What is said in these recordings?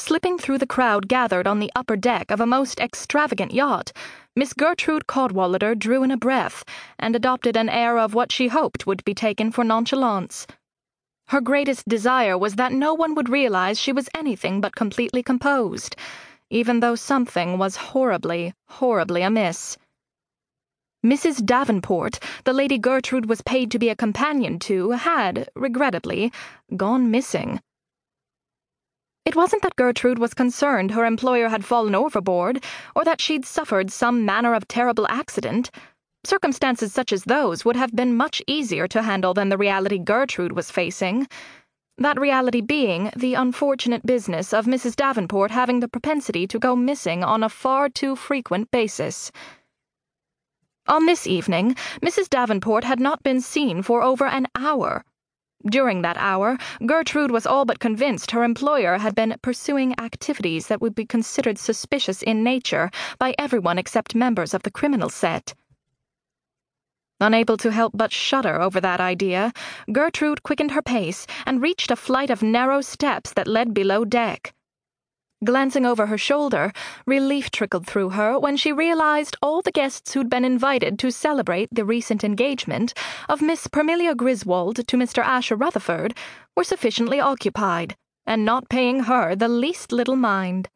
Slipping through the crowd gathered on the upper deck of a most extravagant yacht, Miss Gertrude Cadwallader drew in a breath and adopted an air of what she hoped would be taken for nonchalance. Her greatest desire was that no one would realize she was anything but completely composed, even though something was horribly, horribly amiss. Mrs. Davenport, the Lady Gertrude was paid to be a companion to, had, regrettably, gone missing. It wasn't that Gertrude was concerned her employer had fallen overboard, or that she'd suffered some manner of terrible accident. Circumstances such as those would have been much easier to handle than the reality Gertrude was facing. That reality being the unfortunate business of Mrs. Davenport having the propensity to go missing on a far too frequent basis. On this evening, Mrs. Davenport had not been seen for over an hour. During that hour, Gertrude was all but convinced her employer had been pursuing activities that would be considered suspicious in nature by everyone except members of the criminal set. Unable to help but shudder over that idea, Gertrude quickened her pace and reached a flight of narrow steps that led below deck. Glancing over her shoulder, relief trickled through her when she realized all the guests who'd been invited to celebrate the recent engagement of Miss Parmelia Griswold to Mr. Asher Rutherford were sufficiently occupied, and not paying her the least little mind.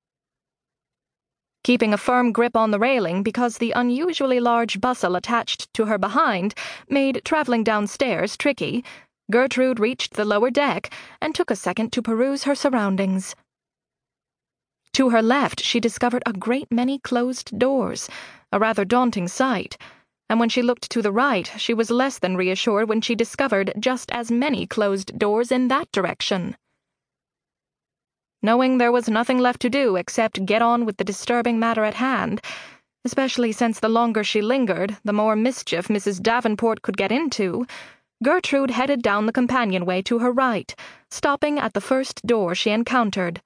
Keeping a firm grip on the railing because the unusually large bustle attached to her behind made traveling downstairs tricky, Gertrude reached the lower deck and took a second to peruse her surroundings. To her left, she discovered a great many closed doors, a rather daunting sight, and when she looked to the right, she was less than reassured when she discovered just as many closed doors in that direction. Knowing there was nothing left to do except get on with the disturbing matter at hand, especially since the longer she lingered, the more mischief Mrs. Davenport could get into, Gertrude headed down the companionway to her right, stopping at the first door she encountered.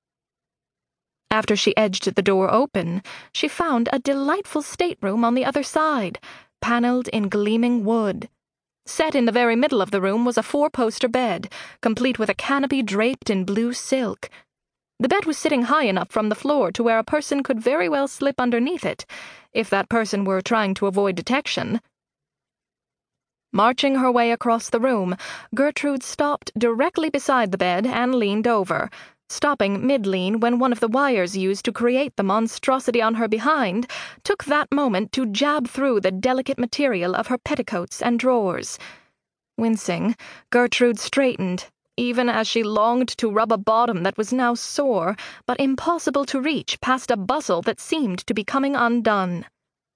After she edged the door open, she found a delightful stateroom on the other side, paneled in gleaming wood. Set in the very middle of the room was a four-poster bed, complete with a canopy draped in blue silk. The bed was sitting high enough from the floor to where a person could very well slip underneath it, if that person were trying to avoid detection. Marching her way across the room, Gertrude stopped directly beside the bed and leaned over, stopping mid-lean when one of the wires used to create the monstrosity on her behind took that moment to jab through the delicate material of her petticoats and drawers. Wincing, Gertrude straightened, even as she longed to rub a bottom that was now sore but impossible to reach past a bustle that seemed to be coming undone.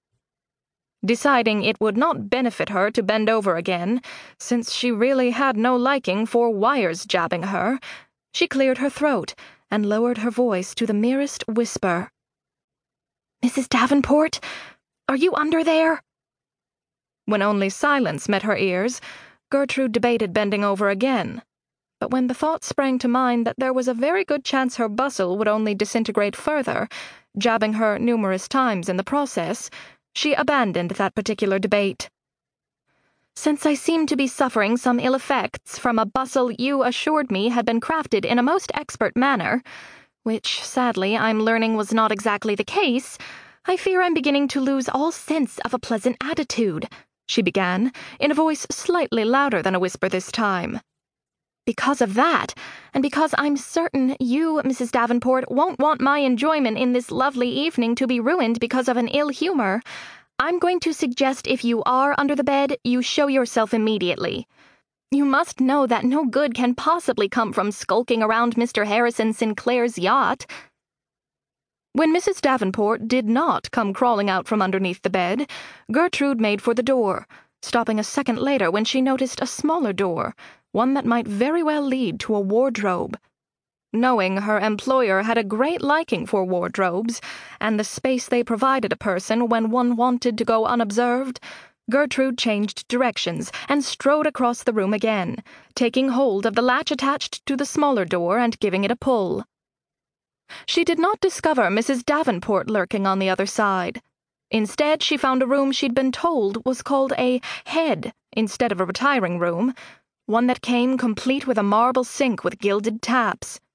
Deciding it would not benefit her to bend over again, since she really had no liking for wires jabbing her, she cleared her throat and lowered her voice to the merest whisper. "Mrs. Davenport, are you under there?" When only silence met her ears, Gertrude debated bending over again. But when the thought sprang to mind that there was a very good chance her bustle would only disintegrate further, jabbing her numerous times in the process, she abandoned that particular debate. "Since I seem to be suffering some ill effects from a bustle you assured me had been crafted in a most expert manner, which, sadly, I'm learning was not exactly the case, I fear I'm beginning to lose all sense of a pleasant attitude," she began, in a voice slightly louder than a whisper this time. "Because of that, and because I'm certain you, Mrs. Davenport, won't want my enjoyment in this lovely evening to be ruined because of an ill humor, I'm going to suggest if you are under the bed, you show yourself immediately. You must know that no good can possibly come from skulking around Mr. Harrison Sinclair's yacht." When Mrs. Davenport did not come crawling out from underneath the bed, Gertrude made for the door, stopping a second later when she noticed a smaller door, one that might very well lead to a wardrobe. Knowing her employer had a great liking for wardrobes, and the space they provided a person when one wanted to go unobserved, Gertrude changed directions and strode across the room again, taking hold of the latch attached to the smaller door and giving it a pull. She did not discover Mrs. Davenport lurking on the other side. Instead, she found a room she'd been told was called a head instead of a retiring room, one that came complete with a marble sink with gilded taps.